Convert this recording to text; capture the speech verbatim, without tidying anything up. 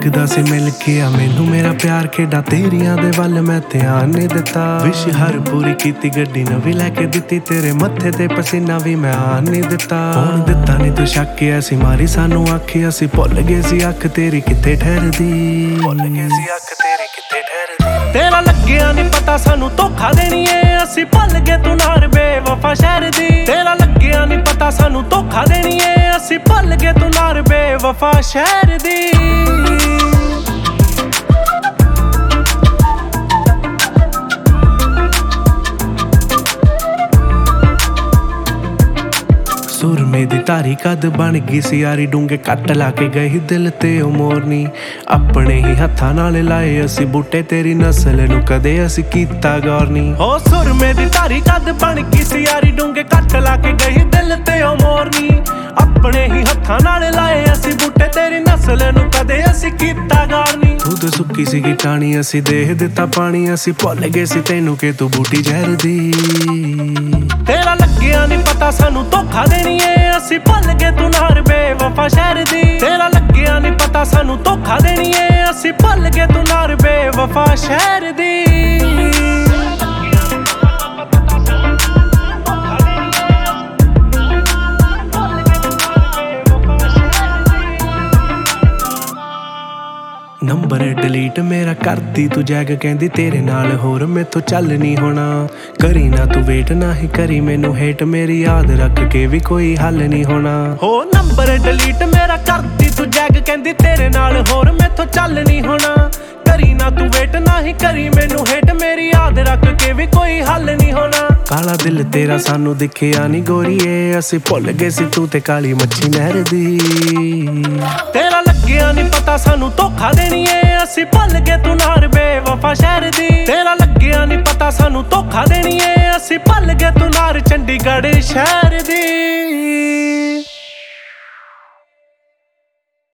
उड़कदा सी मिल के आ मैनू मेरा प्यार खेडा तेरियां दे वल मैं ध्यान नहीं दिता। विश हर पूरी कीती गड्डी नवी लैके दित्ती तेरे मत्थे ते पसीना भी मैं आन नहीं दिता। होण दित्ता नहीं तू शक ऐसी मारी सानू आखी असी भुल गए सी अख तेरी कित्थे ठहरदी। भुल गए सी अख तेरी कित्थे ठहरदी। तेरा लग्गिया नहीं पता सानू धोखा देनी है असी भुल गए तू नार बेवफा शहर दी। तेरा लग्गिया नहीं पता सानू धोखा देनी है असी भुल गए तू नार बेवफा शहर दी। सुरमे दी तारी कद बन गई सी यारी डूंगे कट ला के गई दिल ते ओ मोरनी। अपने ही हत्थां नाल लाए असी बूटे तेरी नस्ल नू कदे असी कीता गौर नी। ओ सुरमे दी तारी कद बन गई सी यारी डूंगे कट ला के गई दिल ते ओ मोरनी। अपने ही हत्थां नाल लाए असी बूटे तेरी नस्ल नू कदे असी कीता गौर नी। खुद सुक्की सी टाणी असी देह दिता पानी असी भुल गए सी तैनू के तू बूटी जहर दी। तेरा लग्गिया नहीं पता सानू धोखा देनी है असी भुल गए तू नार बेवफा शहर दी। तेरा लग्गिया नहीं पता सानू धोखा देनी है असी भुल गए तू नार बेवफा शहर दी। नंबर डिलीट मेरा करती तू जैग कहंदी तेरे नाल होर मैथों चल नहीं होना। करी ना तू वेट ना ही करी मैनू हेट मेरी याद रख के भी कोई हल नहीं होना। हो नंबर डिलीट मेरा करती तू जैग कहंदी तेरे नाल होर मैथों चल नहीं होना। करी ना तू वेट ना ही करी मैनू हेट मेरी याद रख के भी कोई हल नहीं होना। काला दिल तेरा सानू दिखिया नहीं गोरीए असी भुल गए सी तू ते काली मच्छी नहर दी। तेरा लग्गिया नहीं पता सानू धोखा देनी है असी भुल गए तू नार बेवफा शहर दी। तेरा लग्गिया नहीं पता सानू धोखा देनी है असी भुल गए तू नार चंडीगढ़ शहर दी।